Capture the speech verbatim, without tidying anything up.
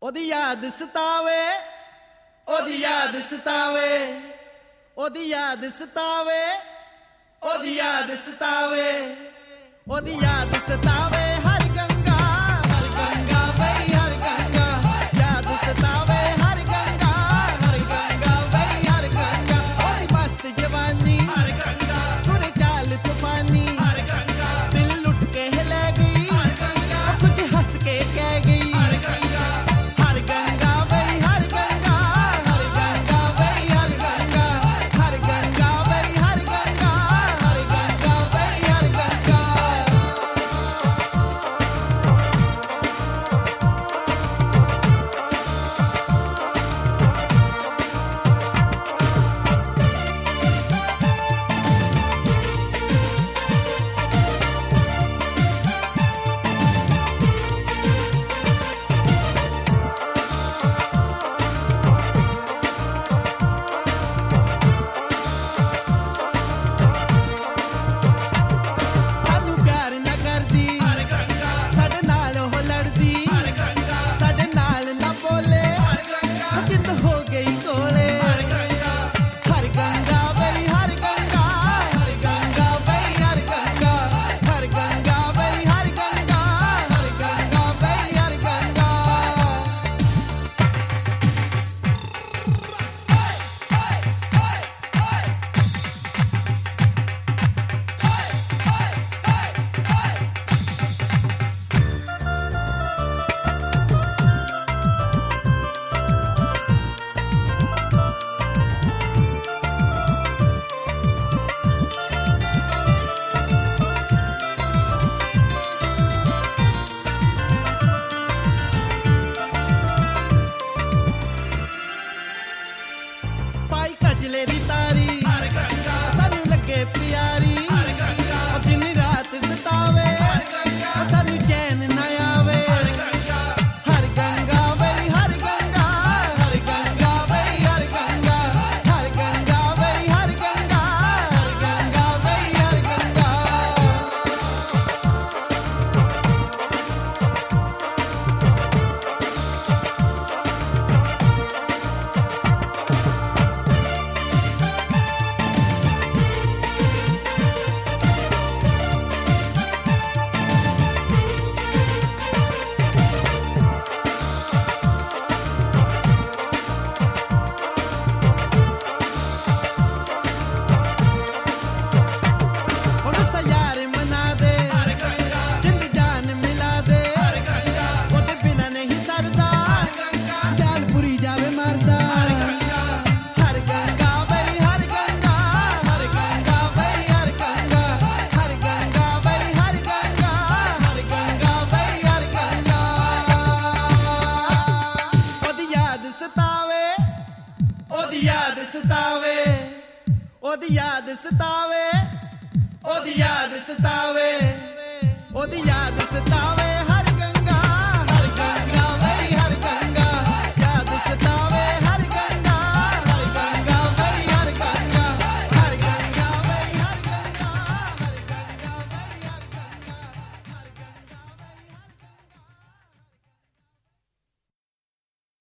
ओदी याद सतावे, ओदी याद सतावे, ओदी याद सतावे, ओदी याद सतावे, ओदी याद सतावे हर गंगा, हर गंगा बई हर गंगा, याद सतावे हर गंगा, हर गंगा बई हर गंगा, ओदी मस्त जवानी हर गंगा, तुरे चाल तूफानी हर गंगा, दिल लुट के ले गई हर गंगा, कुछ हंस के कह गई हर गंगा, हर गंगा बई हर गंगा, हर गंगा बई हर गंगा, हर गंगा बई हर गंगा, हर गंगा बई हर गंगा। सानू प्यार ना करदी हर गंगा, साडे नाल हो लड़दी हर गंगा, साडे नाल ना बोले हर गंगा, जिंद हो गई कोले हर गंगा, हर गंगा बई हर गंगा, हर गंगा बई हर गंगा, हर गंगा बई हर गंगा, हर गंगा बई हर गंगा। पाई कजले दी तारी हर गंगा, सानू लगे प्यारी हर गंगा, दिन रात सतावे हर गंगा, सानू चैन ना आवे हर गंगा, हर गंगा बई हर गंगा, हर गंगा बई हर गंगा, हर गंगा बई हर गंगा, हर गंगा बई हर गंगा। ਹੁਣ ਸਯਾਰ ਮਨਾ ਦੇ ਹਰ ਗੰਗਾ, ਜਿੰਦ ਜਾਨ ਮਿਲਾ ਦੇ ਹਰ ਗੰਗਾ, ਉਹਦੇ ਬਿਨਾ ਨਹੀਂ ਸਰਦਾ ਹਰ ਗੰਗਾ, ਜਾਨ ਪੁਰੀ ਜਾਵੇ ਮਰਦਾ ਹਰ ਗੰਗਾ, ਹਰ ਗੰਗਾ ਬਈ ਹਰ ਗੰਗਾ, ਹਰ ਗੰਗਾ ਬਈ ਹਰ ਗੰਗਾ, ਹਰ ਗੰਗਾ ਬਈ ਹਰ ਗੰਗਾ, ਹਰ ਗੰਗਾ ਬਈ ਹਰ ਗੰਗਾ। ਉਹਦੀ ਯਾਦ ਸਤਾਵੇ, ਉਹਦੀ ਯਾਦ ਸਤਾਵੇ, ਉਹਦੀ ਯਾਦ ਸਤਾਵੇ, ਉਹਦੀ ਯਾਦ ਸਤਾਵੇ, ਉਹਦੀ ਯਾਦ ਸਤਾਵੇ।